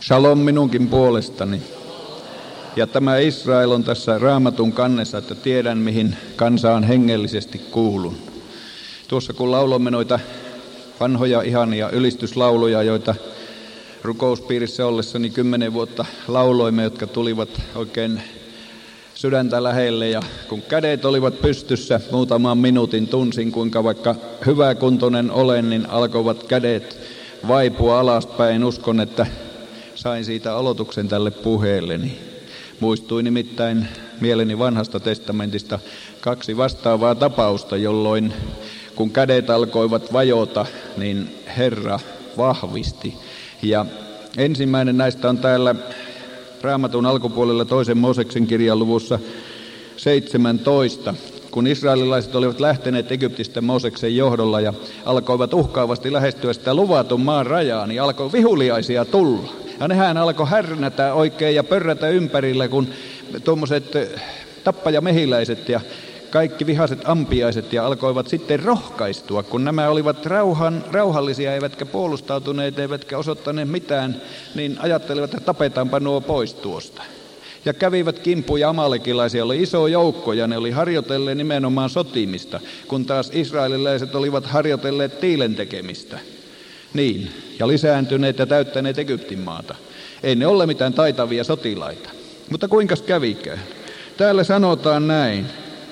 Shalom minunkin puolestani. Ja tämä Israel on tässä Raamatun kannessa, että tiedän mihin kansaan hengellisesti kuulun. Tuossa kun lauloimme noita vanhoja ihania ylistyslauluja, joita rukouspiirissä ollessani 10 vuotta lauloimme, jotka tulivat oikein sydäntä lähelle, ja kun kädet olivat pystyssä muutaman minuutin, tunsin kuinka vaikka hyväkuntoinen olen, niin alkoivat kädet vaipua alaspäin. Uskon, että sain siitä aloituksen tälle puheelleni. Muistui nimittäin mieleni vanhasta testamentista 2 vastaavaa tapausta, jolloin kun kädet alkoivat vajota, niin Herra vahvisti. Ja ensimmäinen näistä on täällä Raamatun alkupuolella 2. Mooseksen kirjan luvussa 17, kun israelilaiset olivat lähteneet Egyptistä Mooseksen johdolla ja alkoivat uhkaavasti lähestyä sitä luvatun maan rajaa, niin alkoi vihuliaisia tulla. Ja nehän alkoi härnätä oikein ja pörrätä ympärillä, kun tuommoiset tappajamehiläiset ja kaikki vihaset ampiaiset ja alkoivat sitten rohkaistua, kun nämä olivat rauhallisia eivätkä puolustautuneet eivätkä osoittaneet mitään, niin ajattelivat, että tapetaanpa nuo pois tuosta. Ja kävivät kimppuja amalekilaisia, oli iso joukko ja ne oli harjoitelleet nimenomaan sotimista, kun taas israelilaiset olivat harjoitelleet tiilen tekemistä. Niin, ja lisääntyneet ja täyttäneet Egyptin maata. Ei ne ole mitään taitavia sotilaita. Mutta kuinkas kävikään? Täällä sanotaan näin.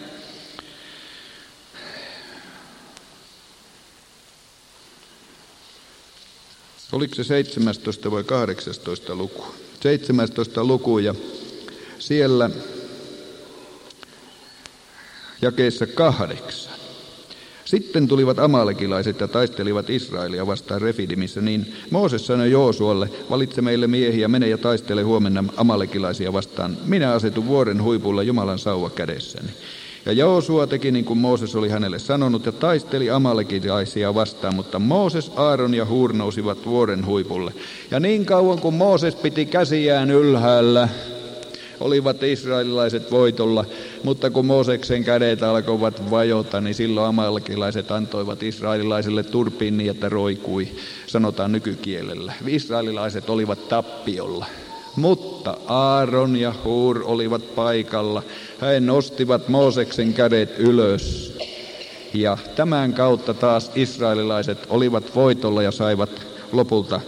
Oliko se 17 vai 18 luku? 17 luku ja siellä jakeessa 8. Sitten tulivat amalekilaiset ja taistelivat Israelia vastaan Refidimissä, niin Mooses sanoi Joosualle, valitse meille miehiä, mene ja taistele huomenna amalekilaisia vastaan. Minä asetun vuoren huipulla Jumalan sauva kädessäni. Ja Joosua teki niin kuin Mooses oli hänelle sanonut ja taisteli amalekilaisia vastaan, mutta Mooses, Aaron ja Hur nousivat vuoren huipulle. Ja niin kauan kuin Mooses piti käsiään ylhäällä, olivat israelilaiset voitolla, mutta kun Mooseksen kädet alkoivat vajota, niin silloin amalekilaiset antoivat israelilaisille turpiin niin, että roikui, sanotaan nykykielellä. Israelilaiset olivat tappiolla. Mutta Aaron ja Hur olivat paikalla. He nostivat Mooseksen kädet ylös. Ja tämän kautta taas israelilaiset olivat voitolla ja saivat lopulta.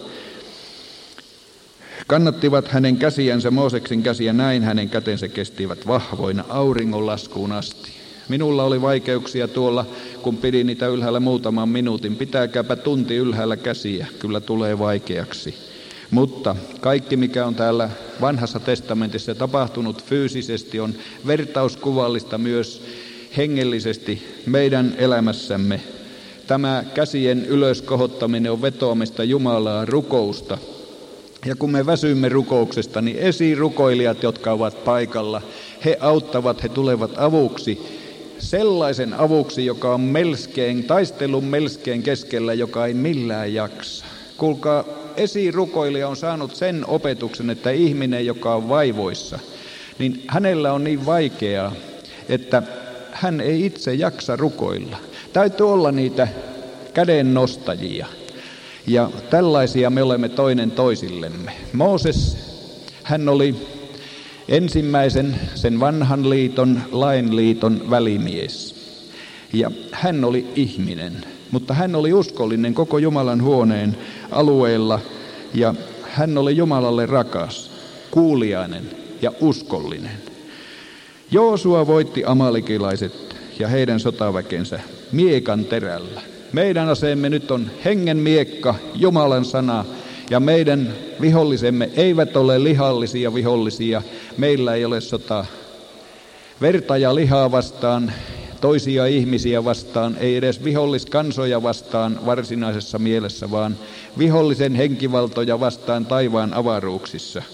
Kannattivat hänen käsiänsä, Mooseksen käsiä, näin hänen kätensä kestivät vahvoina auringonlaskuun asti. Minulla oli vaikeuksia tuolla, kun pidin niitä ylhäällä muutaman minuutin. Pitääkääpä tunti ylhäällä käsiä, kyllä tulee vaikeaksi. Mutta kaikki, mikä on täällä vanhassa testamentissa tapahtunut fyysisesti, on vertauskuvallista myös hengellisesti meidän elämässämme. Tämä käsien ylös kohottaminen on vetoamista Jumalaa, rukousta. Ja kun me väsymme rukouksesta, niin esirukoilijat, jotka ovat paikalla, he auttavat, he tulevat avuksi. Sellaisen avuksi, joka on taistelun melskeen keskellä, joka ei millään jaksa. Kuulkaa, esirukoilija on saanut sen opetuksen, että ihminen, joka on vaivoissa, niin hänellä on niin vaikeaa, että hän ei itse jaksa rukoilla. Täytyy olla niitä kädennostajia. Ja tällaisia me olemme toinen toisillemme. Mooses, hän oli ensimmäisen sen vanhan liiton, lainliiton välimies. Ja hän oli ihminen, mutta hän oli uskollinen koko Jumalan huoneen alueella. Ja hän oli Jumalalle rakas, kuuliainen ja uskollinen. Joosua voitti amalekilaiset ja heidän sotaväkensä miekan terällä. Meidän aseemme nyt on hengen miekka, Jumalan sana, ja meidän vihollisemme eivät ole lihallisia vihollisia. Meillä ei ole sota verta ja lihaa vastaan, toisia ihmisiä vastaan, ei edes viholliskansoja vastaan varsinaisessa mielessä, vaan vihollisen henkivaltoja vastaan taivaan avaruuksissa.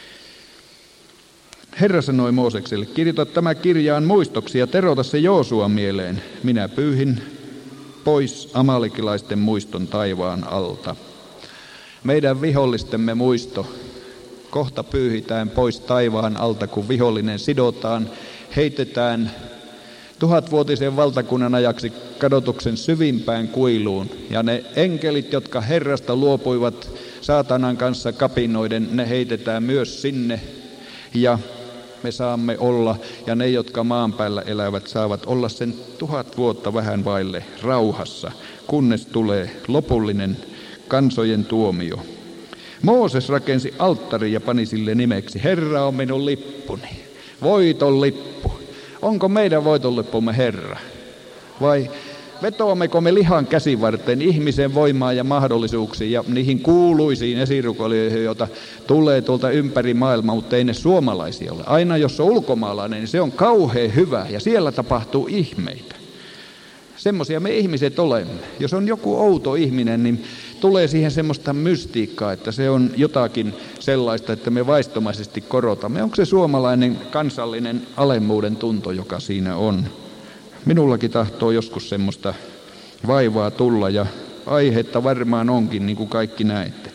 Herra sanoi Moosekselle, kirjoita tämä kirjaan muistoksi ja terota se Joosuan mieleen. Minä pyyhin pois amalekilaisten muiston taivaan alta. Meidän vihollistemme muisto kohta pyyhitään pois taivaan alta, kun vihollinen sidotaan, heitetään 1000-vuotisen valtakunnan ajaksi kadotuksen syvimpään kuiluun. Ja ne enkelit, jotka Herrasta luopuivat saatanan kanssa kapinoiden, ne heitetään myös sinne ja me saamme olla, ja ne, jotka maan päällä elävät, saavat olla sen 1000 vuotta vähän vaille rauhassa, kunnes tulee lopullinen kansojen tuomio. Mooses rakensi alttarin ja pani sille nimeksi: Herra on minun lippuni, voiton lippu. Onko meidän voiton lippumme Herra? Vai vetoammeko me lihan käsivarteen ihmisen voimaan ja mahdollisuuksiin ja niihin kuuluisiin esirukoilijoihin, joita tulee tuolta ympäri maailmaa, mutta ei ne suomalaisia ole. Aina jos on ulkomaalainen, niin se on kauhean hyvä ja siellä tapahtuu ihmeitä. Semmoisia me ihmiset olemme. Jos on joku outo ihminen, niin tulee siihen semmoista mystiikkaa, että se on jotakin sellaista, että me vaistomaisesti korotamme. Onko se suomalainen kansallinen alemmuuden tunto, joka siinä on? Minullakin tahtoo joskus semmoista vaivaa tulla ja aihetta varmaan onkin, niin kuin kaikki näette.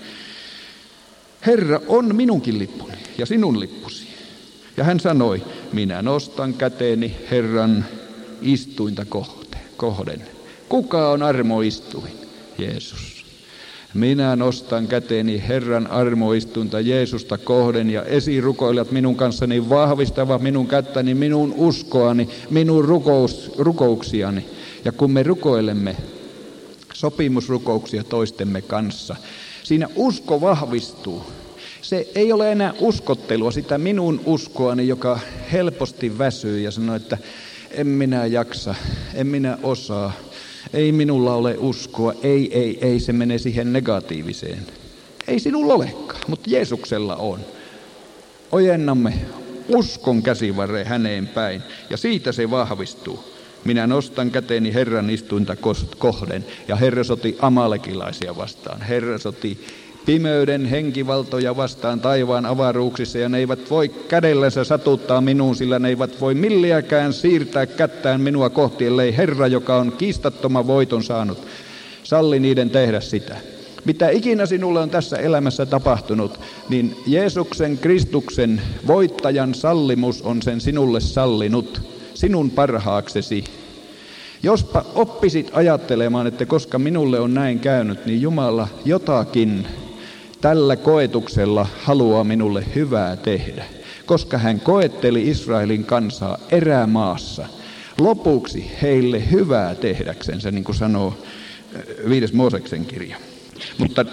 Herra on minunkin lippuni ja sinun lippusi. Ja hän sanoi: minä nostan käteeni Herran istuinta kohden. Kuka on armoistuin? Jeesus. Minä nostan käteeni Herran armoistuinta Jeesusta kohden, ja esirukoilijat minun kanssani vahvistavat minun kättäni, minun uskoani, minun rukouksiani. Ja kun me rukoilemme sopimusrukouksia toistemme kanssa, siinä usko vahvistuu. Se ei ole enää uskottelua, sitä minun uskoani, joka helposti väsyy ja sanoo, että en minä jaksa, en minä osaa. Ei minulla ole uskoa, ei, se menee siihen negatiiviseen. Ei sinulla olekaan, mutta Jeesuksella on. Ojennamme uskon käsivarren häneen päin ja siitä se vahvistuu. Minä nostan käteeni Herran istuinta kohden, ja Herra soti amalekilaisia vastaan. Herra soti pimeyden henkivaltoja vastaan taivaan avaruuksissa, ja ne eivät voi kädellänsä satuttaa minuun, sillä ne eivät voi milliäkään siirtää kättään minua kohti, ellei Herra, joka on kiistattoman voiton saanut, salli niiden tehdä sitä. Mitä ikinä sinulle on tässä elämässä tapahtunut, niin Jeesuksen Kristuksen voittajan sallimus on sen sinulle sallinut, sinun parhaaksesi. Jospa oppisit ajattelemaan, että koska minulle on näin käynyt, niin Jumala jotakin tällä koetuksella haluaa minulle hyvää tehdä. Koska hän koetteli Israelin kansaa erämaassa, lopuksi heille hyvää tehdäksensä, niin kuin sanoo 5. Mooseksen kirja. Mutta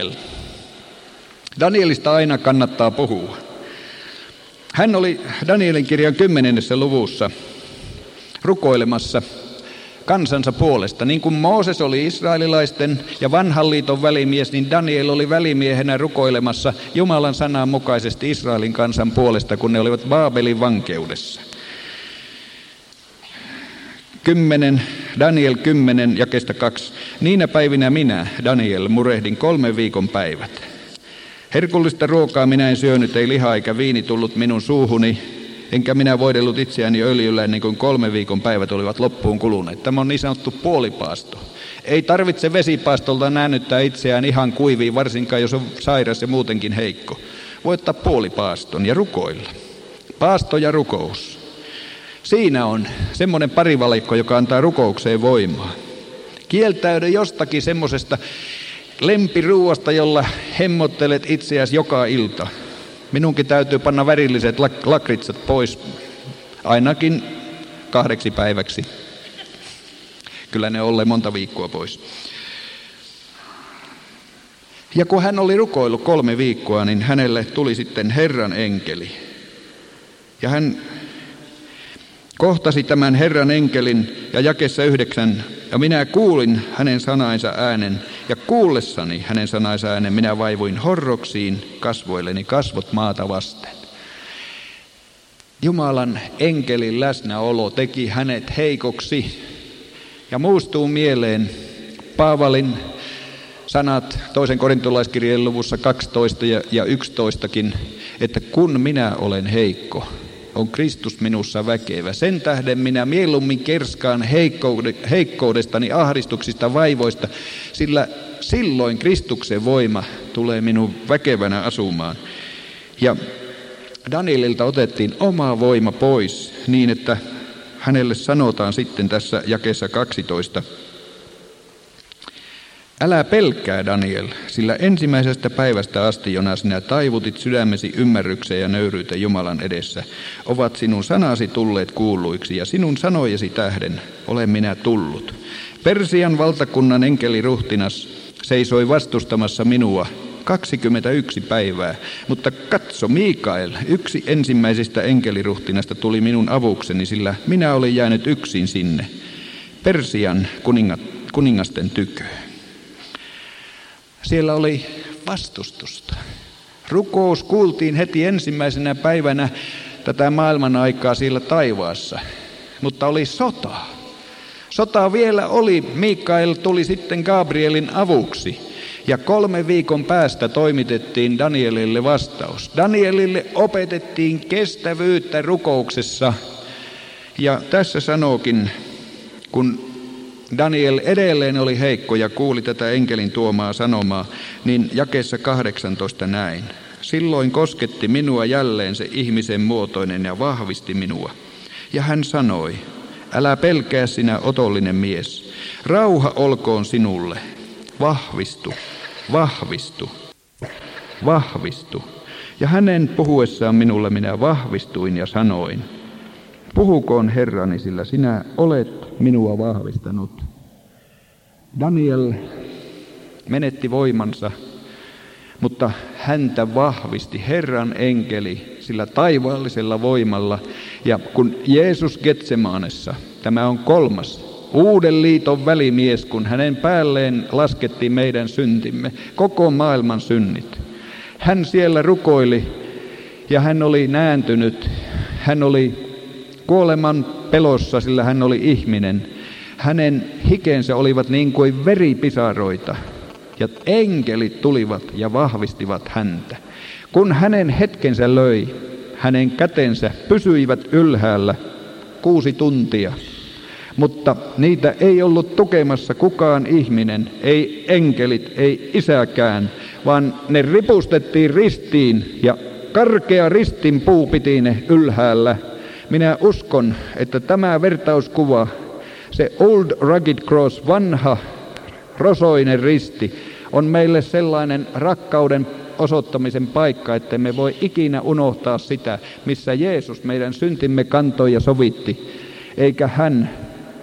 Danielista aina kannattaa puhua. Hän oli Danielin kirjan 10. luvussa rukoilemassa kansansa puolesta. Niin kuin Mooses oli israelilaisten ja vanhan liiton välimies, niin Daniel oli välimiehenä rukoilemassa Jumalan sanan mukaisesti Israelin kansan puolesta, kun ne olivat Baabelin vankeudessa. Daniel 10, jakeesta 2. Niinä päivinä minä, Daniel, murehdin 3 viikon päivät. Herkullista ruokaa minä en syönyt, ei liha eikä viini tullut minun suuhuni, enkä minä voidellut itseäni öljyllä ennen kuin 3 viikon päivät olivat loppuun kuluneet. Tämä on niin sanottu puolipaasto. Ei tarvitse vesipaastolta näännyttää itseään ihan kuiviin, varsinkaan jos on sairas ja muutenkin heikko. Voi ottaa puolipaaston ja rukoilla. Paasto ja rukous. Siinä on semmoinen parivalikko, joka antaa rukoukseen voimaa. Kieltäydy jostakin semmoisesta lempiruuasta, jolla hemmottelet itseäsi joka ilta. Minunkin täytyy panna värilliset lakritsat pois ainakin 2 päiväksi. Kyllä ne olleet monta viikkoa pois. Ja kun hän oli rukoillut 3 viikkoa, niin hänelle tuli sitten Herran enkeli. Ja hän kohtasi tämän Herran enkelin, ja jakeessa 9, ja minä kuulin hänen sanainsa äänen, ja kuullessani hänen sanainsa äänen minä vaivuin horroksiin kasvoilleni, kasvot maata vasten. Jumalan enkelin läsnäolo teki hänet heikoksi, ja muistuu mieleen Paavalin sanat 2. korintolaiskirjeen luvussa 12 ja 11kin, että kun minä olen heikko, on Kristus minussa väkevä. Sen tähden minä mieluummin kerskaan heikkoudestani, ahdistuksista, vaivoista, sillä silloin Kristuksen voima tulee minun väkevänä asumaan. Ja Danielilta otettiin oma voima pois niin, että hänelle sanotaan sitten tässä jakeessa 12. Älä pelkää, Daniel, sillä ensimmäisestä päivästä asti, jona sinä taivutit sydämesi ymmärrykseen ja nöyryyteen Jumalan edessä, ovat sinun sanasi tulleet kuulluiksi, ja sinun sanojesi tähden olen minä tullut. Persian valtakunnan enkeliruhtinas seisoi vastustamassa minua 21 päivää, mutta katso, Mikael, yksi ensimmäisistä enkeliruhtinasta tuli minun avukseni, sillä minä olin jäänyt yksin sinne, Persian kuningasten tykö. Siellä oli vastustusta. Rukous kuultiin heti ensimmäisenä päivänä tätä maailman aikaa siellä taivaassa, mutta oli sota. Sota vielä oli. Mikael tuli sitten Gabrielin avuksi ja 3 viikon päästä toimitettiin Danielille vastaus. Danielille opetettiin kestävyyttä rukouksessa ja tässä sanookin, kun Daniel edelleen oli heikko ja kuuli tätä enkelin tuomaa sanomaa, niin jakeessa 18 näin. Silloin kosketti minua jälleen se ihmisen muotoinen ja vahvisti minua. Ja hän sanoi, älä pelkää sinä otollinen mies, rauha olkoon sinulle, vahvistu, vahvistu, vahvistu. Ja hänen puhuessaan minulle minä vahvistuin ja sanoin, puhukoon Herrani, sillä sinä olet minua vahvistanut. Daniel menetti voimansa, mutta häntä vahvisti Herran enkeli sillä taivaallisella voimalla. Ja kun Jeesus Getsemanessa, tämä on 3. uuden liiton välimies, kun hänen päälleen laskettiin meidän syntimme, koko maailman synnit. Hän siellä rukoili ja hän oli nääntynyt, hän oli kuoleman pelossa, sillä hän oli ihminen. Hänen hikensä olivat niin kuin veripisaroita, ja enkelit tulivat ja vahvistivat häntä. Kun hänen hetkensä löi, hänen kätensä pysyivät ylhäällä 6 tuntia, mutta niitä ei ollut tukemassa kukaan ihminen, ei enkelit, ei isäkään, vaan ne ripustettiin ristiin ja karkea ristinpuu piti ne ylhäällä. Minä uskon, että tämä vertauskuva, se Old Rugged Cross, vanha rosoinen risti, on meille sellainen rakkauden osoittamisen paikka, että me voi ikinä unohtaa sitä, missä Jeesus meidän syntimme kantoi ja sovitti, eikä hän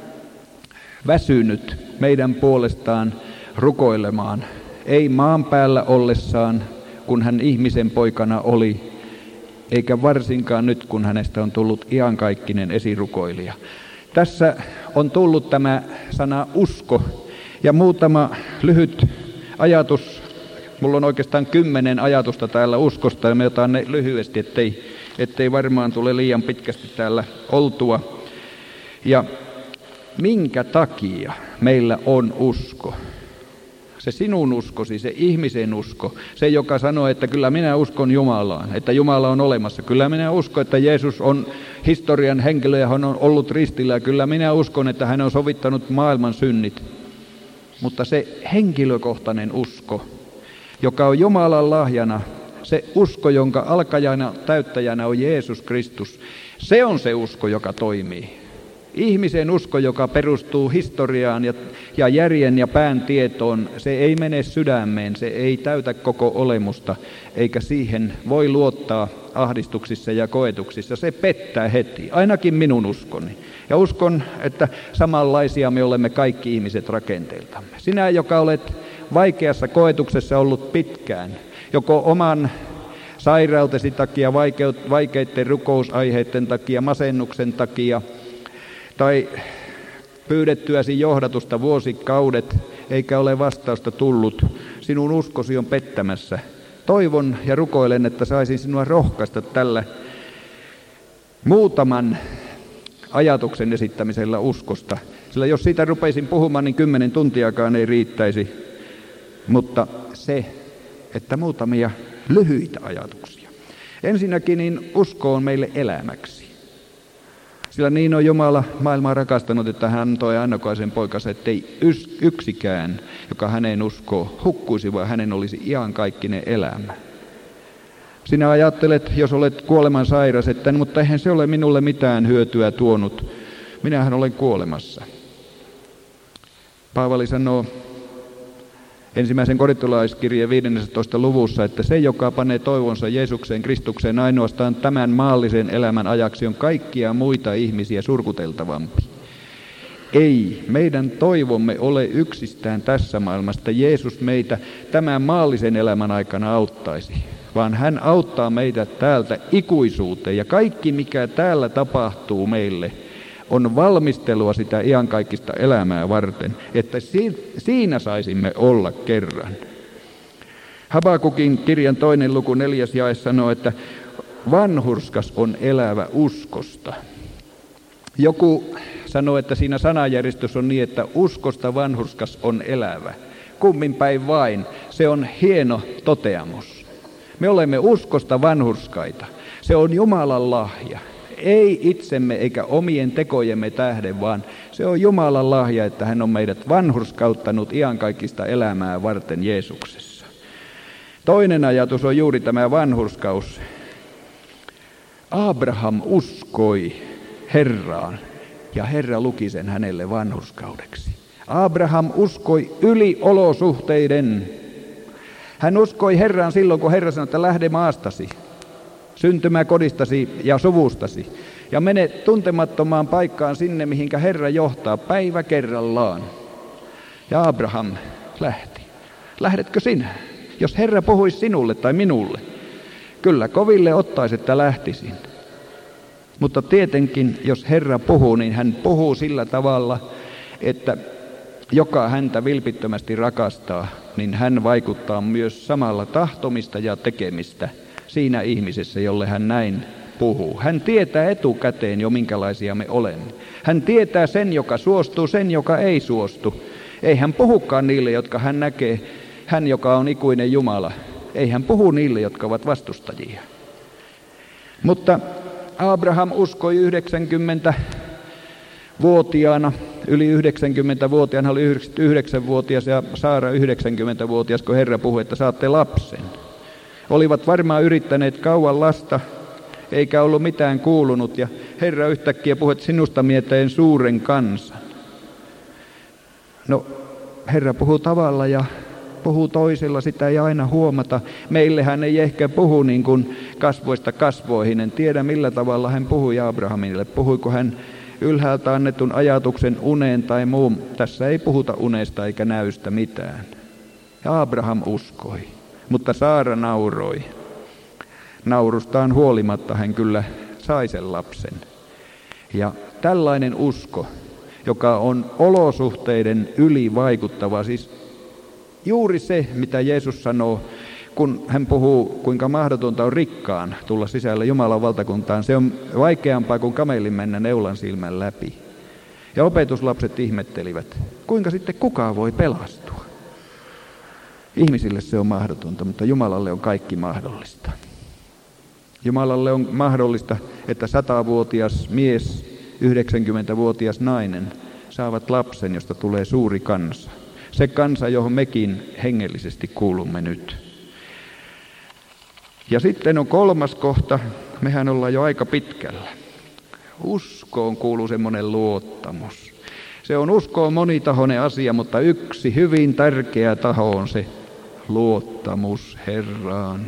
väsynyt meidän puolestaan rukoilemaan, ei maan päällä ollessaan, kun hän ihmisen poikana oli, eikä varsinkaan nyt, kun hänestä on tullut iankaikkinen esirukoilija. Tässä on tullut tämä sana usko ja muutama lyhyt ajatus. Mulla on oikeastaan 10 ajatusta täällä uskosta ja me otan ne lyhyesti, ettei varmaan tule liian pitkästi täällä oltua. Ja minkä takia meillä on usko? Se sinun uskosi, se ihmisen usko, se joka sanoo, että kyllä minä uskon Jumalaan, että Jumala on olemassa. Kyllä minä uskon, että Jeesus on historian henkilö ja hän on ollut ristillä. Ja kyllä minä uskon, että hän on sovittanut maailman synnit. Mutta se henkilökohtainen usko, joka on Jumalan lahjana, se usko, jonka alkajana, täyttäjänä on Jeesus Kristus, se on se usko, joka toimii. Ihmisen usko, joka perustuu historiaan ja järjen ja pään tietoon, se ei mene sydämeen, se ei täytä koko olemusta, eikä siihen voi luottaa ahdistuksissa ja koetuksissa. Se pettää heti, ainakin minun uskoni. Ja uskon, että samanlaisia me olemme kaikki ihmiset rakenteeltamme. Sinä, joka olet vaikeassa koetuksessa ollut pitkään, joko oman sairautesi takia, vaikeiden rukousaiheiden takia, masennuksen takia, tai pyydettyäsi johdatusta vuosikaudet, eikä ole vastausta tullut, sinun uskosi on pettämässä. Toivon ja rukoilen, että saisin sinua rohkaista tällä muutaman ajatuksen esittämisellä uskosta. Sillä jos siitä rupeisin puhumaan, niin 10 tuntiakaan ei riittäisi. Mutta se, että muutamia lyhyitä ajatuksia. Ensinnäkin niin usko on meille elämäksi. Sillä niin on Jumala maailmaa rakastanut, että hän antoi ainokaisen poikansa, ettei yksikään, joka häneen uskoo, hukkuisi, vaan hänen olisi iankaikkinen elämä. Sinä ajattelet, jos olet kuoleman sairas, että mutta eihän se ole minulle mitään hyötyä tuonut. Minähän olen kuolemassa. Paavali sanoo Ensimmäisen korintolaiskirjeen 15. luvussa, että se, joka panee toivonsa Jeesukseen Kristukseen ainoastaan tämän maallisen elämän ajaksi, on kaikkia muita ihmisiä surkuteltavampi. Ei, meidän toivomme ole yksistään tässä maailmasta. Jeesus meitä tämän maallisen elämän aikana auttaisi, vaan hän auttaa meitä täältä ikuisuuteen. Ja kaikki, mikä täällä tapahtuu meille, on valmistelua sitä iankaikkista elämää varten, että siinä saisimme olla kerran. Habakukin kirjan 2. luku 4. jae sanoo, että vanhurskas on elävä uskosta. Joku sanoo, että siinä sanajärjestys on niin, että uskosta vanhurskas on elävä. Kummin päin vain, se on hieno toteamus. Me olemme uskosta vanhurskaita. Se on Jumalan lahja. Ei itsemme eikä omien tekojemme tähden, vaan se on Jumalan lahja, että hän on meidät vanhurskauttanut iankaikkista elämää varten Jeesuksessa. Toinen ajatus on juuri tämä vanhurskaus. Abraham uskoi Herraan ja Herra luki sen hänelle vanhurskaudeksi. Abraham uskoi yli olosuhteiden. Hän uskoi Herraan silloin, kun Herra sanoi, että lähde maastasi, syntymäkodistasi ja suvustasi ja mene tuntemattomaan paikkaan sinne, mihinkä Herra johtaa päivä kerrallaan. Ja Abraham lähti. Lähdetkö sinä? Jos Herra puhuisi sinulle tai minulle, kyllä koville ottaisi, että lähtisin. Mutta tietenkin, jos Herra puhuu, niin hän puhuu sillä tavalla, että joka häntä vilpittömästi rakastaa, niin hän vaikuttaa myös samalla tahtomista ja tekemistä siinä ihmisessä, jolle hän näin puhuu. Hän tietää etukäteen jo, minkälaisia me olemme. Hän tietää sen, joka suostuu, sen, joka ei suostu. Ei hän puhukaan niille, jotka hän näkee, hän, joka on ikuinen Jumala. Ei hän puhu niille, jotka ovat vastustajia. Mutta Abraham uskoi 90-vuotiaana, yli 90-vuotiaana, hän oli 99-vuotias ja Saara 90-vuotias, kun Herra puhui, että saatte lapsen. Olivat varmaan yrittäneet kauan lasta, eikä ollut mitään kuulunut, ja Herra yhtäkkiä puhui, että sinusta mieteen suuren kansan. No, Herra puhuu tavalla ja puhuu toisella, sitä ei aina huomata. Meille hän ei ehkä puhu niin kuin kasvoista kasvoihin. En tiedä millä tavalla hän puhui Abrahamille. Puhuiko hän ylhäältä annetun ajatuksen uneen tai muun. Tässä ei puhuta unesta eikä näystä mitään. Ja Abraham uskoi, mutta Saara nauroi. Naurustaan huolimatta hän kyllä sai sen lapsen. Ja tällainen usko, joka on olosuhteiden yli vaikuttava, siis juuri se, mitä Jeesus sanoo, kun hän puhuu, kuinka mahdotonta on rikkaan tulla sisälle Jumalan valtakuntaan. Se on vaikeampaa kuin kamelin mennä neulan silmän läpi. Ja opetuslapset ihmettelivät, kuinka sitten kukaan voi pelastua. Ihmisille se on mahdotonta, mutta Jumalalle on kaikki mahdollista. Jumalalle on mahdollista, että 100-vuotias mies, 90-vuotias nainen saavat lapsen, josta tulee suuri kansa. Se kansa, johon mekin hengellisesti kuulumme nyt. Ja sitten on kolmas kohta. Mehän ollaan jo aika pitkällä. Uskoon kuuluu semmoinen luottamus. Se on uskoon monitahoinen asia, mutta yksi hyvin tärkeä taho on se luottamus Herraan.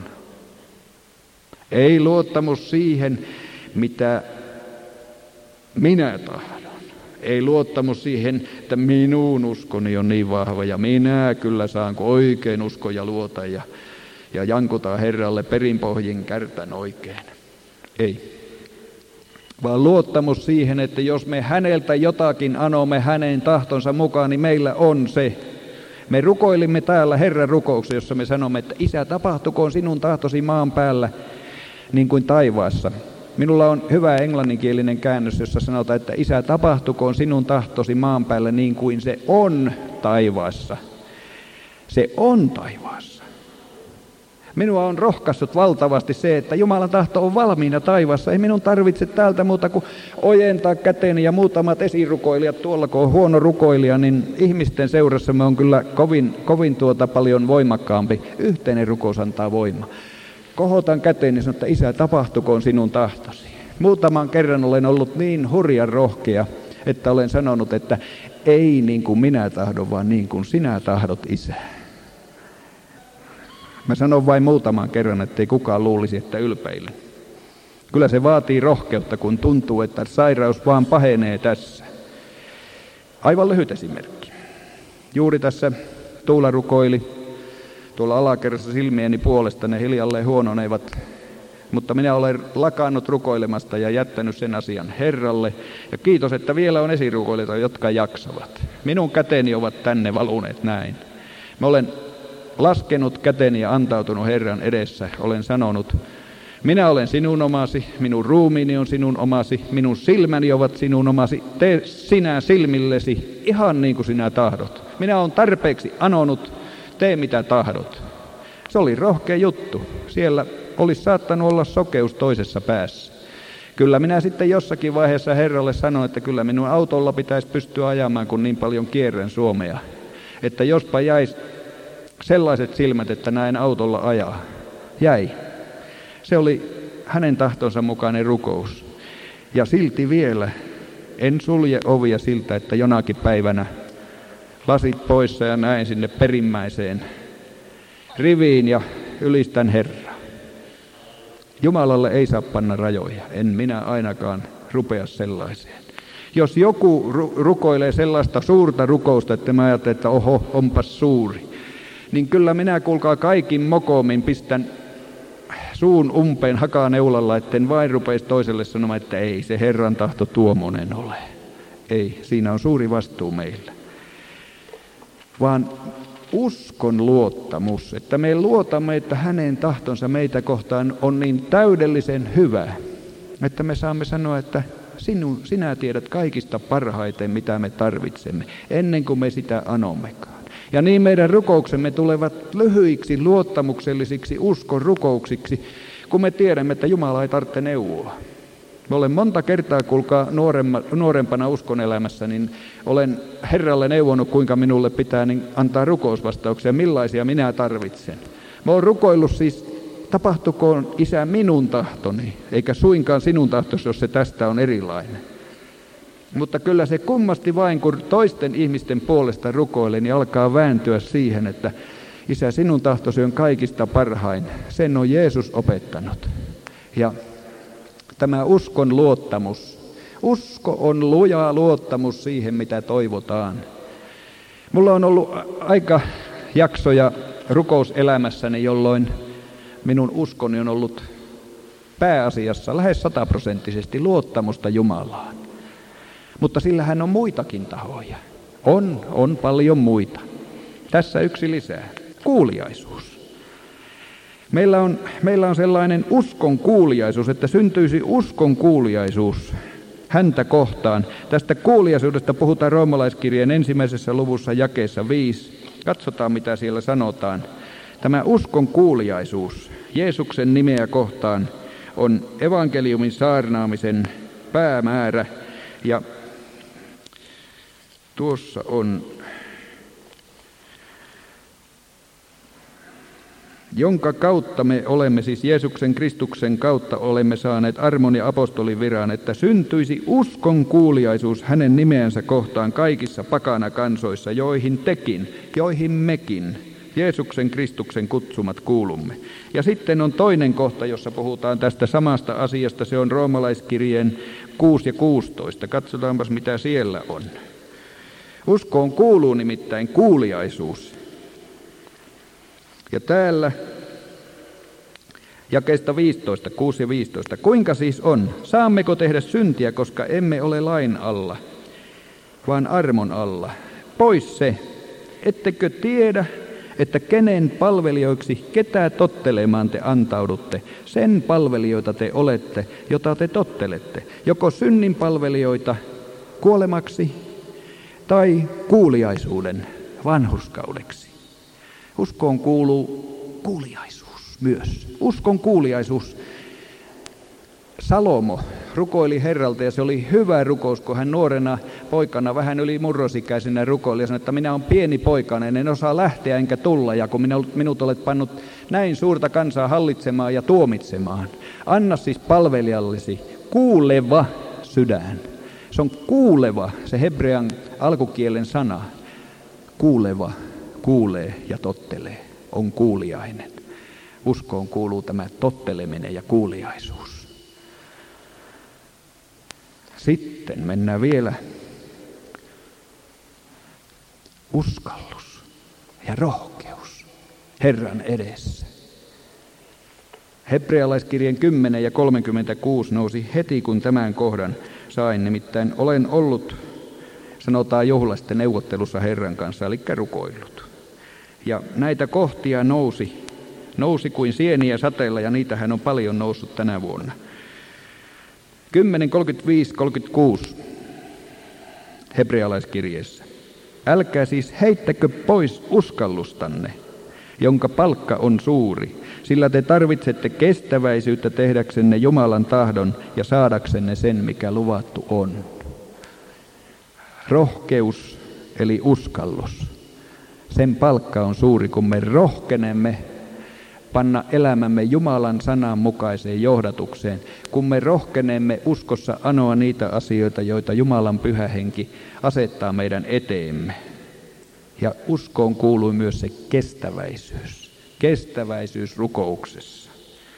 Ei luottamus siihen, mitä minä tahdon. Ei luottamus siihen, että minun uskoni on niin vahva ja minä kyllä saan, kun oikein uskon ja luota ja jankutaan Herralle perinpohjin kärtän oikein. Ei. Vaan luottamus siihen, että jos me häneltä jotakin anomme hänen tahtonsa mukaan, niin meillä on se. Me rukoilimme täällä Herran rukouksen, jossa me sanomme, että Isä, tapahtukoon sinun tahtosi maan päällä niin kuin taivaassa. Minulla on hyvä englanninkielinen käännös, jossa sanotaan, että Isä, tapahtukoon sinun tahtosi maan päällä niin kuin se on taivaassa. Se on taivaassa. Minua on rohkaissut valtavasti se, että Jumalan tahto on valmiina taivaassa. Ei minun tarvitse täältä muuta kuin ojentaa käteeni ja muutamat esirukoilijat. Tuolla kun on huono rukoilija, niin ihmisten seurassa me on kyllä kovin paljon voimakkaampi. Yhteinen rukous antaa voimaa. Kohotan käteen ja sanon, että Isä, tapahtukoon sinun tahtosi. Muutaman kerran olen ollut niin hurjan rohkea, että olen sanonut, että ei niin kuin minä tahdon, vaan niin kuin sinä tahdot, Isä. Mä sanon vain muutaman kerran, ettei kukaan luulisi, että ylpeilen. Kyllä se vaatii rohkeutta, kun tuntuu, että sairaus vaan pahenee tässä. Aivan lyhyt esimerkki. Juuri tässä Tuula rukoili tuolla alakerrassa silmieni puolesta, ne hiljalleen huononevat. Mutta minä olen lakannut rukoilemasta ja jättänyt sen asian Herralle. Ja kiitos, että vielä on esirukoilijoita, jotka jaksavat. Minun käteni ovat tänne valuneet näin. Mä olen laskenut käteni ja antautunut Herran edessä. Olen sanonut, minä olen sinun omasi, minun ruumiini on sinun omasi, minun silmäni ovat sinun omasi. Tee sinä silmillesi ihan niin kuin sinä tahdot. Minä olen tarpeeksi anonut, tee mitä tahdot. Se oli rohkea juttu. Siellä olisi saattanut olla sokeus toisessa päässä. Kyllä minä sitten jossakin vaiheessa Herralle sanoin, että kyllä minun autolla pitäisi pystyä ajamaan, kun niin paljon kierrän Suomea. Että jospa jäisi sellaiset silmät, että näin autolla ajaa. Jäi. Se oli hänen tahtonsa mukainen rukous. Ja silti vielä en sulje ovia siltä, että jonakin päivänä lasit poissa ja näin sinne perimmäiseen riviin ja ylistän Herraa. Jumalalle ei saa panna rajoja, en minä ainakaan rupea sellaiseen. Jos joku rukoilee sellaista suurta rukousta, että mä ajattelen, että oho, onpas suuri, niin kyllä minä kuulkaa kaikin mokomin pistän suun umpeen hakaneulalla, etten vain rupeisi toiselle sanomaan, että ei se Herran tahto tuommoinen ole. Ei, siinä on suuri vastuu meillä. Vaan uskon luottamus, että me luotamme, että hänen tahtonsa meitä kohtaan on niin täydellisen hyvä, että me saamme sanoa, että sinä tiedät kaikista parhaiten, mitä me tarvitsemme, ennen kuin me sitä anommekaan. Ja niin meidän rukouksemme tulevat lyhyiksi, luottamuksellisiksi uskon rukouksiksi, kun me tiedämme, että Jumala ei tarvitse neuvoa. Mä olen monta kertaa, kuulkaa, nuorempana uskonelämässä, niin olen Herralle neuvonut, kuinka minulle pitää antaa rukousvastauksia, millaisia minä tarvitsen. Mä oon rukoillut siis, tapahtukoon Isä minun tahtoni, eikä suinkaan sinun tahtosi, jos se tästä on erilainen. Mutta kyllä se kummasti vain, kun toisten ihmisten puolesta rukoilen, niin alkaa vääntyä siihen, että Isä, sinun tahtosi on kaikista parhain. Sen on Jeesus opettanut. Ja tämä uskon luottamus. Usko on luja luottamus siihen, mitä toivotaan. Mulla on ollut aika jaksoja rukouselämässäni, jolloin minun uskoni on ollut pääasiassa lähes 100% luottamusta Jumalaan. Mutta sillähän on muitakin tahoja. On paljon muita. Tässä yksi lisää. Kuuliaisuus. Meillä on sellainen uskon kuuliaisuus, että syntyisi uskon kuuliaisuus häntä kohtaan. Tästä kuuliaisuudesta puhutaan Roomalaiskirjeen 1. luvussa jakeessa 5. Katsotaan, mitä siellä sanotaan. Tämä uskon kuuliaisuus Jeesuksen nimeä kohtaan on evankeliumin saarnaamisen päämäärä. Ja tuossa on, jonka kautta me olemme, siis Jeesuksen Kristuksen kautta olemme saaneet armon ja apostolin viran, että syntyisi uskon kuuliaisuus hänen nimeänsä kohtaan kaikissa pakana kansoissa, joihin mekin, Jeesuksen Kristuksen kutsumat kuulumme. Ja sitten on toinen kohta, jossa puhutaan tästä samasta asiasta, se on Roomalaiskirjeen 6 ja 16. Katsotaanpas, mitä siellä on. Uskoon kuuluu nimittäin kuuliaisuus. Ja täällä jakeesta 15, 6 ja 15. Kuinka siis on? Saammeko tehdä syntiä, koska emme ole lain alla, vaan armon alla? Pois se, ettekö tiedä, että kenen palvelijoiksi, ketä tottelemaan te antaudutte, sen palvelijoita te olette, jota te tottelette, joko synnin palvelijoita kuolemaksi tai kuuliaisuuden vanhurskaudeksi. Uskoon kuuluu kuuliaisuus myös. Uskon kuuliaisuus. Salomo rukoili Herralta ja se oli hyvä rukous, kun hän nuorena poikana, vähän yli murrosikäisenä rukoili ja sanoi, että minä olen pieni poikainen, en osaa lähteä enkä tulla ja kun minut olet pannut näin suurta kansaa hallitsemaan ja tuomitsemaan. Anna siis palvelijallesi kuuleva sydän. Se on kuuleva, se hebrean alkukielen sana. Kuuleva, kuulee ja tottelee, on kuuliainen. Uskoon kuuluu tämä totteleminen ja kuuliaisuus. Sitten mennään vielä uskallus ja rohkeus Herran edessä. Hebrealaiskirjeen 10 ja 36 nousi heti, kun tämän kohdan sain. Nimittäin olen ollut, sanotaan juhlasta neuvottelussa Herran kanssa, eli rukoillut. Ja näitä kohtia nousi kuin sieniä sateella, ja niitähän on paljon noussut tänä vuonna. 10, 35, 36 Hebrealaiskirjeessä. Älkää siis heittäkö pois uskallustanne, jonka palkka on suuri, sillä te tarvitsette kestäväisyyttä tehdäksenne Jumalan tahdon ja saadaksenne sen, mikä luvattu on. Rohkeus eli uskallus. Sen palkka on suuri, kun me rohkenemme panna elämämme Jumalan sanan mukaiseen johdatukseen, kun me rohkenemme uskossa anoa niitä asioita, joita Jumalan pyhä henki asettaa meidän eteemme. Ja uskoon kuului myös se kestäväisyys rukouksessa.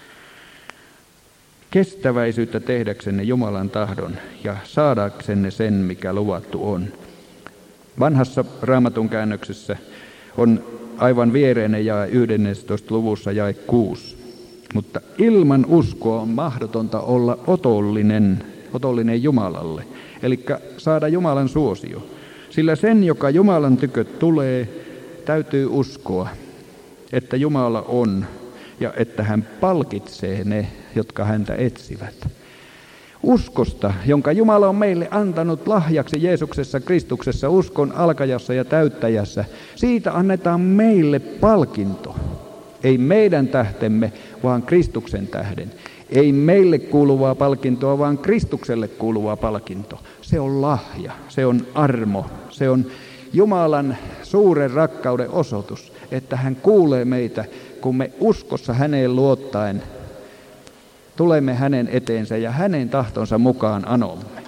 Kestäväisyyttä tehdäksenne Jumalan tahdon ja saadaksenne sen, mikä luvattu on. Vanhassa Raamatun käännöksessä on aivan viereinen jae 11. luvussa jae 6. Mutta ilman uskoa on mahdotonta olla otollinen Jumalalle, eli saada Jumalan suosio. Sillä sen, joka Jumalan tykö tulee, täytyy uskoa, että Jumala on ja että hän palkitsee ne, jotka häntä etsivät. Uskosta, jonka Jumala on meille antanut lahjaksi Jeesuksessa Kristuksessa, uskon alkajassa ja täyttäjässä, siitä annetaan meille palkinto. Ei meidän tähtemme, vaan Kristuksen tähden. Ei meille kuuluvaa palkintoa, vaan Kristukselle kuuluvaa palkinto. Se on lahja, se on armo, se on Jumalan suuren rakkauden osoitus, että hän kuulee meitä, kun me uskossa häneen luottaen tulemme hänen eteensä ja hänen tahtonsa mukaan anomme.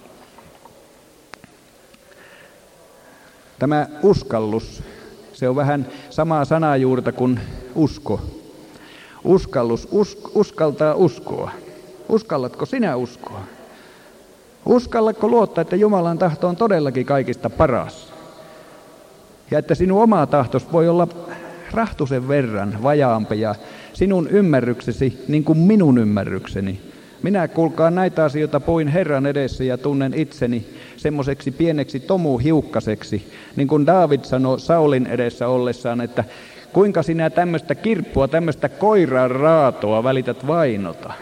Tämä uskallus, se on vähän samaa sanajuurta kuin usko. Uskallus, uskaltaa uskoa. Uskallatko sinä uskoa? Uskallatko luottaa, että Jumalan tahto on todellakin kaikista paras? Ja että sinun oma tahtos voi olla rahtusen verran vajaampi ja sinun ymmärryksesi niin kuin minun ymmärrykseni. Minä kuulkaa näitä asioita puin Herran edessä ja tunnen itseni semmoiseksi pieneksi tomuhiukkaseksi, niin kuin Daavid sanoi Saulin edessä ollessaan, että kuinka sinä tämmöistä kirppua, tämmöistä koiran raatoa välität vainota.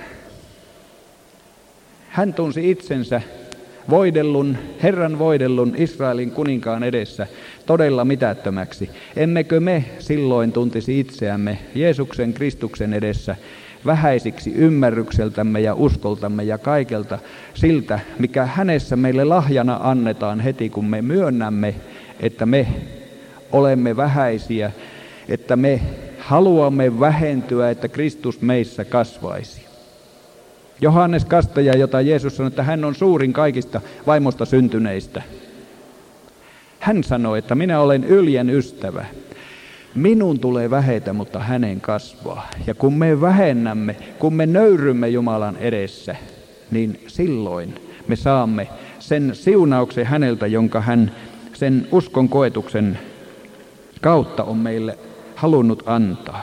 Hän tunsi itsensä Herran voidellun Israelin kuninkaan edessä todella mitättömäksi. Emmekö me silloin tuntisi itseämme Jeesuksen Kristuksen edessä vähäisiksi ymmärrykseltämme ja uskoltamme ja kaikelta siltä, mikä hänessä meille lahjana annetaan heti, kun me myönnämme, että me olemme vähäisiä, että me haluamme vähentyä, että Kristus meissä kasvaisi. Johannes Kastaja, jota Jeesus sanoi, että hän on suurin kaikista vaimosta syntyneistä. Hän sanoi, että minä olen yljen ystävä. Minun tulee vähetä, mutta hänen kasvaa. Ja kun me vähennämme, kun me nöyrymme Jumalan edessä, niin silloin me saamme sen siunauksen häneltä, jonka hän sen uskon koetuksen kautta on meille halunnut antaa.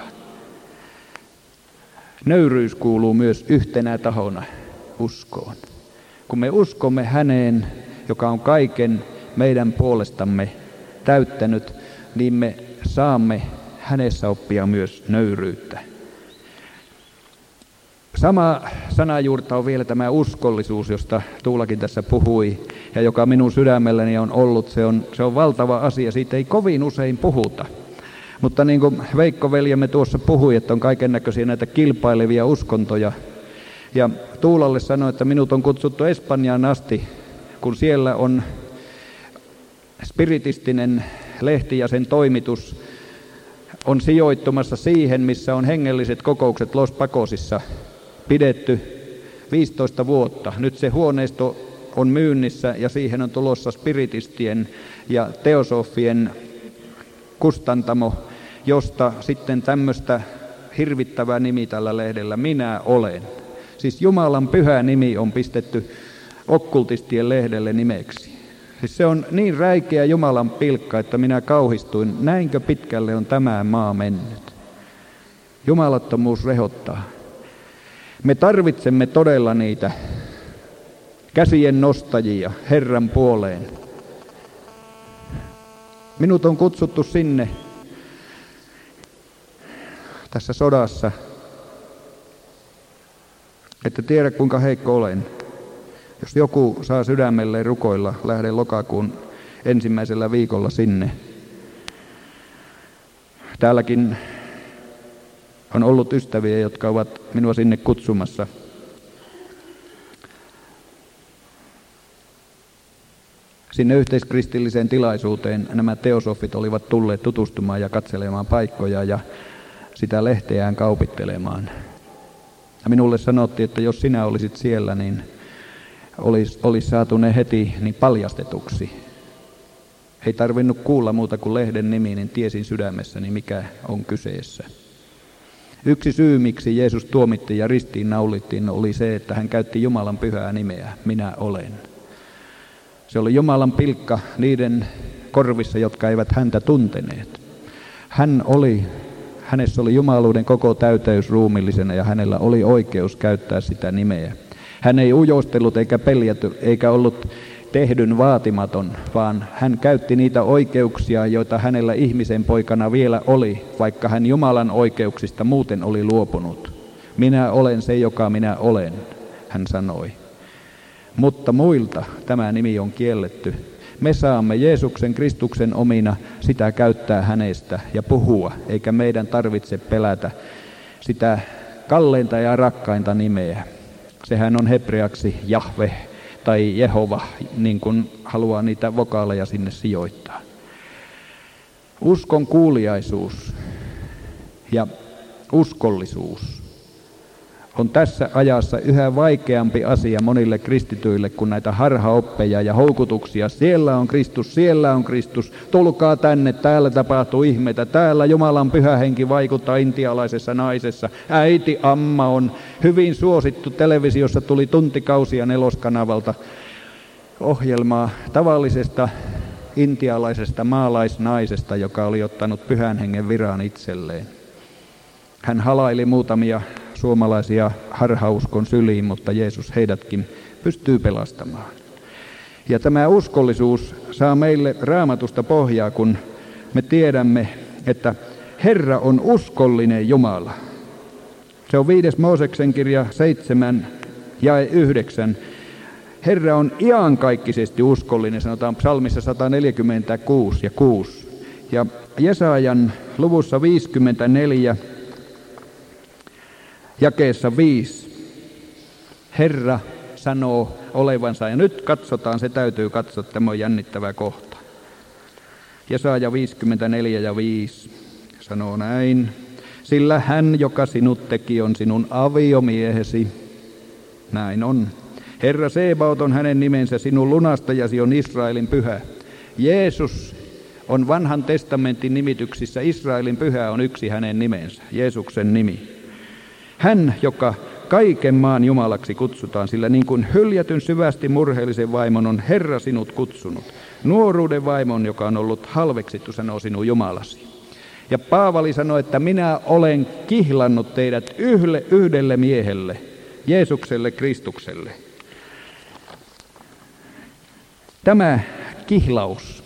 Nöyryys kuuluu myös yhtenä tahona uskoon. Kun me uskomme häneen, joka on kaiken meidän puolestamme täyttänyt, niin me saamme hänessä oppia myös nöyryyttä. Sama sanajuurta on vielä tämä uskollisuus, josta Tuulakin tässä puhui, ja joka minun sydämelläni on ollut. Se on valtava asia, siitä ei kovin usein puhuta. Mutta niin kuin Veikko-veljemme tuossa puhui, että on kaikennäköisiä näitä kilpailevia uskontoja. Ja Tuulalle sanoi, että minut on kutsuttu Espanjaan asti, kun siellä on spiritistinen lehti ja sen toimitus on sijoittumassa siihen, missä on hengelliset kokoukset Los Pacosissa pidetty 15 vuotta. Nyt se huoneisto on myynnissä ja siihen on tulossa spiritistien ja teosofien kustantamo, josta sitten tämmöistä hirvittävä nimi tällä lehdellä, minä olen. Siis Jumalan pyhä nimi on pistetty okkultistien lehdelle nimeksi. Siis se on niin räikeä Jumalan pilkka, että minä kauhistuin, näinkö pitkälle on tämä maa mennyt. Jumalattomuus rehottaa. Me tarvitsemme todella niitä käsien nostajia Herran puoleen. Minut on kutsuttu sinne tässä sodassa, että tiedä kuinka heikko olen. Jos joku saa sydämelleen rukoilla, lähden lokakuun ensimmäisellä viikolla sinne. Täälläkin on ollut ystäviä, jotka ovat minua sinne kutsumassa. Sinne yhteiskristilliseen tilaisuuteen nämä teosofit olivat tulleet tutustumaan ja katselemaan paikkoja ja sitä lehteään kaupittelemaan. Ja minulle sanottiin, että jos sinä olisit siellä, niin olisi saatu ne heti niin paljastetuksi. Ei tarvinnut kuulla muuta kuin lehden nimi, niin tiesin sydämessäni, mikä on kyseessä. Yksi syy, miksi Jeesus tuomittiin ja ristiin naulittiin, oli se, että hän käytti Jumalan pyhää nimeä, minä olen. Se oli Jumalan pilkka niiden korvissa, jotka eivät häntä tunteneet. Hänessä oli jumaluuden koko täyteys ruumillisena ja hänellä oli oikeus käyttää sitä nimeä. Hän ei ujostellut eikä peljäty eikä ollut tehdyn vaatimaton, vaan hän käytti niitä oikeuksia, joita hänellä ihmisen poikana vielä oli, vaikka hän Jumalan oikeuksista muuten oli luopunut. Minä olen se, joka minä olen, hän sanoi. Mutta muilta tämä nimi on kielletty. Me saamme Jeesuksen Kristuksen omina sitä käyttää hänestä ja puhua, eikä meidän tarvitse pelätä sitä kalleinta ja rakkainta nimeä. Sehän on hebreaksi Jahve tai Jehova, niin kuin haluaa niitä vokaaleja sinne sijoittaa. Uskon kuuliaisuus ja uskollisuus on tässä ajassa yhä vaikeampi asia monille kristityille kuin näitä harhaoppeja ja houkutuksia. Siellä on Kristus, tulkaa tänne, täällä tapahtuu ihmeitä, täällä Jumalan pyhä henki vaikuttaa intialaisessa naisessa. Äiti Amma on hyvin suosittu, televisiossa tuli tuntikausia Neloskanavalta ohjelmaa tavallisesta intialaisesta maalaisnaisesta, joka oli ottanut pyhän hengen viran itselleen. Hän halaili muutamia suomalaisia harhauskon syliin, mutta Jeesus heidätkin pystyy pelastamaan. Ja tämä uskollisuus saa meille Raamatusta pohjaa, kun me tiedämme, että Herra on uskollinen Jumala. Se on 5. Mooseksen kirja 7 jae 9. Herra on iankaikkisesti uskollinen, sanotaan psalmissa 146 ja 6. Ja Jesajan luvussa 54 jakeessa 5. Herra sanoo olevansa, ja nyt katsotaan, se täytyy katsoa, tämä on jännittävä kohta. Jesaja 54 ja 5 sanoo näin. Sillä hän, joka sinut teki, on sinun aviomiehesi. Näin on. Herra Sebaot on hänen nimensä, sinun lunastajasi on Israelin pyhä. Jeesus on vanhan testamentin nimityksissä, Israelin pyhä on yksi hänen nimensä, Jeesuksen nimi. Hän, joka kaiken maan Jumalaksi kutsutaan, sillä niin kuin hyljätyn syvästi murheellisen vaimon on Herra sinut kutsunut. Nuoruuden vaimon, joka on ollut halveksittu, sanoo sinun Jumalasi. Ja Paavali sanoi, että minä olen kihlannut teidät yhdelle miehelle, Jeesukselle Kristukselle. Tämä kihlaus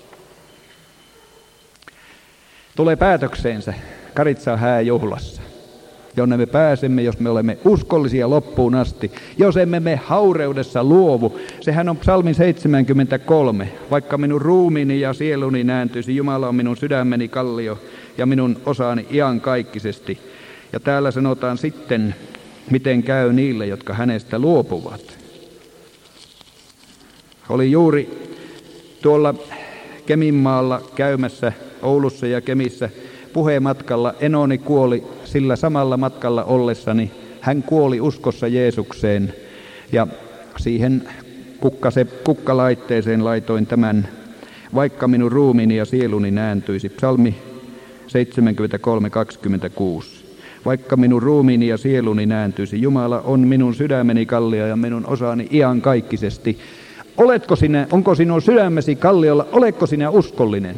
tulee päätökseensä Karitsan hääjuhlassa, jonne me pääsemme, jos me olemme uskollisia loppuun asti, jos emme me haureudessa luovu. Sehän on psalmin 73. Vaikka minun ruumiini ja sieluni nääntyisi, Jumala on minun sydämeni kallio ja minun osaani iankaikkisesti. Ja täällä sanotaan sitten, miten käy niille, jotka hänestä luopuvat. Oli juuri tuolla Keminmaalla käymässä Oulussa ja Kemissä puhematkalla. Enoni kuoli sillä samalla matkalla ollessani. Hän kuoli uskossa Jeesukseen ja siihen kukkalaitteeseen laitoin tämän, vaikka minun ruumiini ja sieluni nääntyisi. Psalmi 73:26. Vaikka minun ruumiini ja sieluni nääntyisi, Jumala on minun sydämeni kallio ja minun osani iankaikkisesti. Onko sinun sydämesi kalliolla, oletko sinä uskollinen?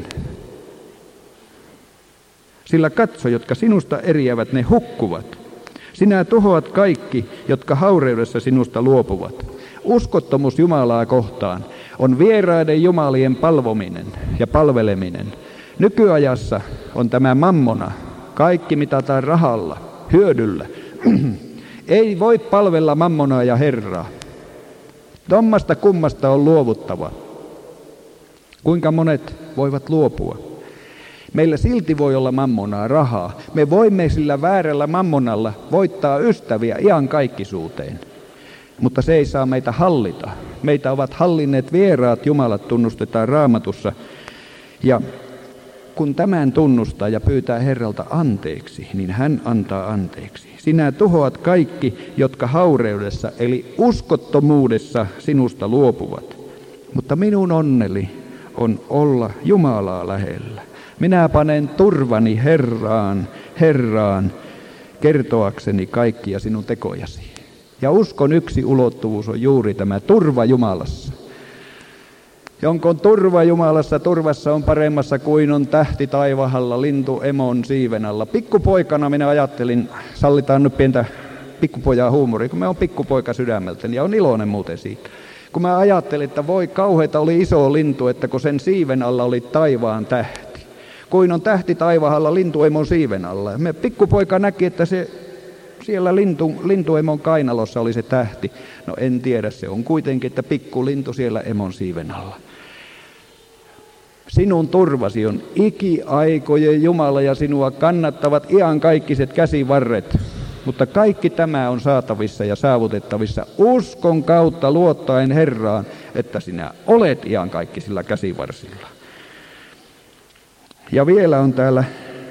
Sillä katso, jotka sinusta eriävät, ne hukkuvat. Sinä tuhoat kaikki, jotka haureudessa sinusta luopuvat. Uskottomuus Jumalaa kohtaan on vieraiden jumalien palvominen ja palveleminen. Nykyajassa on tämä mammona. Kaikki mitataan rahalla, hyödyllä. Ei voi palvella mammonaa ja Herraa. Tommasta kummasta on luovuttava. Kuinka monet voivat luopua? Meillä silti voi olla mammonaa, rahaa. Me voimme sillä väärällä mammonalla voittaa ystäviä iankaikkisuuteen. Mutta se ei saa meitä hallita. Meitä ovat hallinneet vieraat jumalat, tunnustetaan Raamatussa. Ja kun tämän tunnustaa ja pyytää Herralta anteeksi, niin hän antaa anteeksi. Sinä tuhoat kaikki, jotka haureudessa eli uskottomuudessa sinusta luopuvat. Mutta minun onneli on olla Jumalaa lähellä. Minä panen turvani Herraan, kertoakseni kaikkia sinun tekojasi. Ja uskon yksi ulottuvuus on juuri tämä turva Jumalassa. Jonka turva Jumalassa, turvassa on paremmassa kuin on tähti taivahalla, lintu emon siiven alla. Pikkupoikana minä ajattelin, sallitaan nyt pientä pikkupojaa huumoria, kun mä oon pikkupoika sydämeltäni ja on iloinen muuten siitä. Kun mä ajattelin, että voi kauheita oli iso lintu, että kun sen siiven alla oli taivaan tähti. Kuin on tähti taivahalla, lintu emon siiven alla. Me pikkupoika näki, että siellä lintuemon kainalossa oli se tähti. No en tiedä, se on kuitenkin, että pikkulintu siellä emon siiven alla. Sinun turvasi on ikiaikojen Jumala ja sinua kannattavat iankaikiset käsivarret. Mutta kaikki tämä on saatavissa ja saavutettavissa uskon kautta luottaen Herraan, että sinä olet iankaikkisilla käsivarsilla. Ja vielä on täällä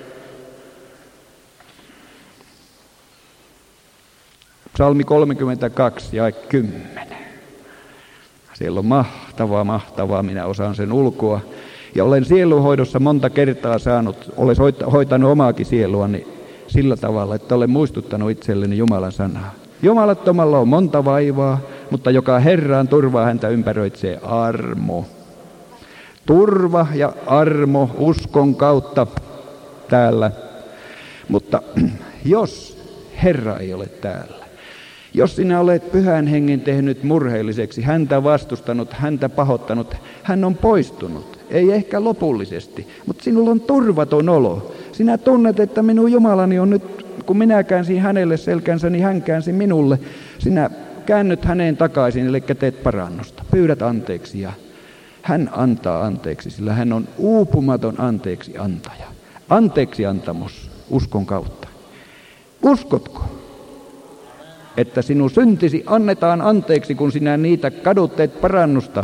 Psalmi 32 ja 10. Siellä on mahtavaa, minä osaan sen ulkoa. Ja olen sielunhoidossa monta kertaa olen hoitanut omaakin sieluani sillä tavalla, että olen muistuttanut itselleni Jumalan sanaa. Jumalattomalla on monta vaivaa, mutta joka Herraan turvaa, häntä ympäröitsee armo. Turva ja armo uskon kautta täällä. Mutta jos Herra ei ole täällä, jos sinä olet Pyhän Hengen tehnyt murheelliseksi, häntä vastustanut, häntä pahoittanut, hän on poistunut. Ei ehkä lopullisesti, mutta sinulla on turvaton olo. Sinä tunnet, että minun Jumalani on nyt, kun minä käänsin hänelle selkänsä, niin hän käänsi minulle. Sinä käännyt häneen takaisin, eli teet parannusta. Pyydät anteeksi ja hän antaa anteeksi, sillä hän on uupumaton anteeksi antaja. Anteeksi antamus uskon kautta. Uskotko, että sinun syntisi annetaan anteeksi, kun sinä niitä kadutteet parannusta?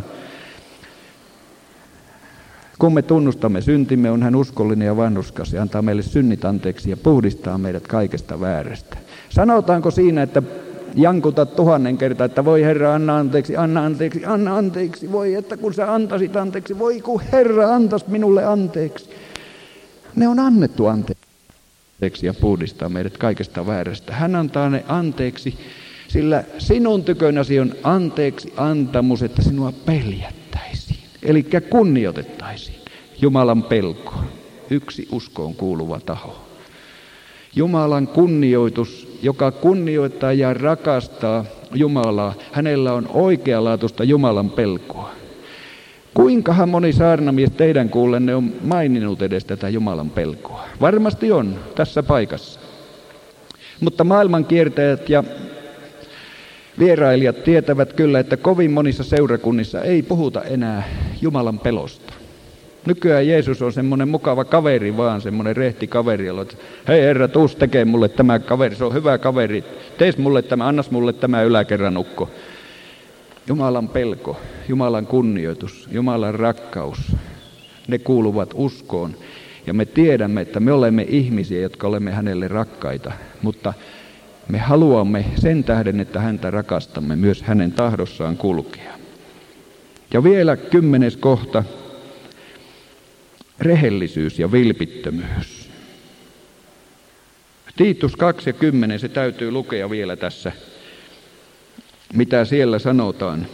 Kun me tunnustamme syntimme, on hän uskollinen ja vanhurskas ja antaa meille synnit anteeksi ja puhdistaa meidät kaikesta väärästä. Sanotaanko siinä, että jankutat 1000 kertaa, että voi Herra, anna anteeksi, anna anteeksi, anna anteeksi. Voi, että kun sä antaisit anteeksi, voi kun Herra antaisi minulle anteeksi. Ne on annettu anteeksi ja puhdistaa meidät kaikesta väärästä. Hän antaa ne anteeksi, sillä sinun tykönäsi on anteeksi antamus, että sinua peljättäisiin. Eli kunnioitettaisiin. Jumalan pelko, yksi uskoon kuuluva taho. Jumalan kunnioitus, joka kunnioittaa ja rakastaa Jumalaa, hänellä on oikeanlaatuista Jumalan pelkoa. Kuinkahan moni saarnamies teidän kuullenne on maininnut edes tätä Jumalan pelkoa? Varmasti on tässä paikassa. Mutta maailmankiertäjät ja vierailijat tietävät kyllä, että kovin monissa seurakunnissa ei puhuta enää Jumalan pelosta. Nykyään Jeesus on semmoinen mukava kaveri vaan, semmoinen rehti kaveri, jolla että hei Herra, tuus tekee mulle tämä kaveri, se on hyvä kaveri, tees mulle tämä, annas mulle tämä yläkerranukko. Jumalan pelko, Jumalan kunnioitus, Jumalan rakkaus, ne kuuluvat uskoon. Ja me tiedämme, että me olemme ihmisiä, jotka olemme hänelle rakkaita, mutta me haluamme sen tähden, että häntä rakastamme, myös hänen tahdossaan kulkea. Ja vielä 10. kohta, rehellisyys ja vilpittömyys. Tiitus 2:10, se täytyy lukea vielä tässä, mitä siellä sanotaan.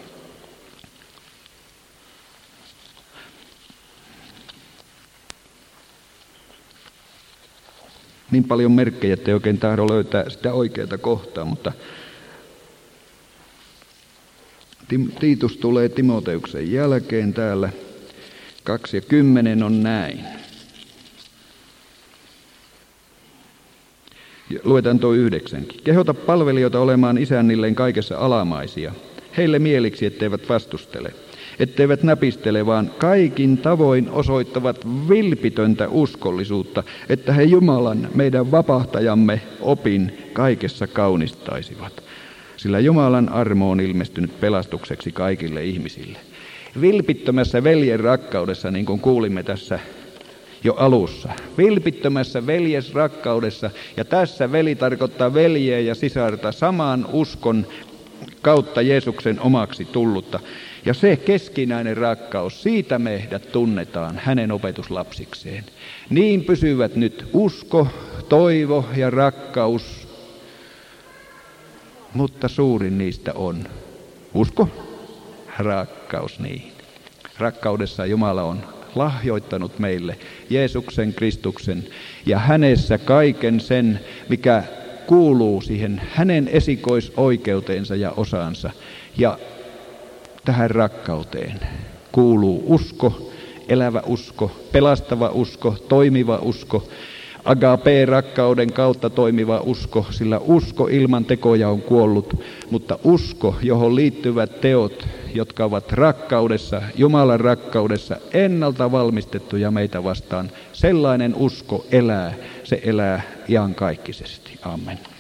Niin paljon merkkejä, ettei oikein tahdo löytää sitä oikeaa kohtaa, mutta Tiitus tulee Timoteuksen jälkeen täällä. 2:10 on näin. Luetaan tuo 9. Kehota palvelijoita olemaan isännilleen kaikessa alamaisia. Heille mieliksi, etteivät vastustele, etteivät näpistele, vaan kaikin tavoin osoittavat vilpitöntä uskollisuutta, että he Jumalan, meidän vapahtajamme, opin kaikessa kaunistaisivat. Sillä Jumalan armo on ilmestynyt pelastukseksi kaikille ihmisille. Vilpittömässä veljen rakkaudessa, niin kuin kuulimme tässä jo alussa. Vilpittömässä veljesrakkaudessa, ja tässä veli tarkoittaa veljeä ja sisarta, saman uskon kautta Jeesuksen omaksi tullutta. Ja se keskinäinen rakkaus, siitä meidät tunnetaan hänen opetuslapsikseen. Niin pysyvät nyt usko, toivo ja rakkaus, mutta suurin niistä on usko, rakkaus niihin. Rakkaudessa Jumala on lahjoittanut meille Jeesuksen Kristuksen ja hänessä kaiken sen, mikä kuuluu siihen hänen esikoisoikeuteensa ja osaansa. Ja tähän rakkauteen kuuluu usko, elävä usko, pelastava usko, toimiva usko, agape-rakkauden kautta toimiva usko, sillä usko ilman tekoja on kuollut, mutta usko, johon liittyvät teot, jotka ovat rakkaudessa, Jumalan rakkaudessa, ennalta valmistettuja meitä vastaan, sellainen usko elää, se elää iankaikkisesti. Amen.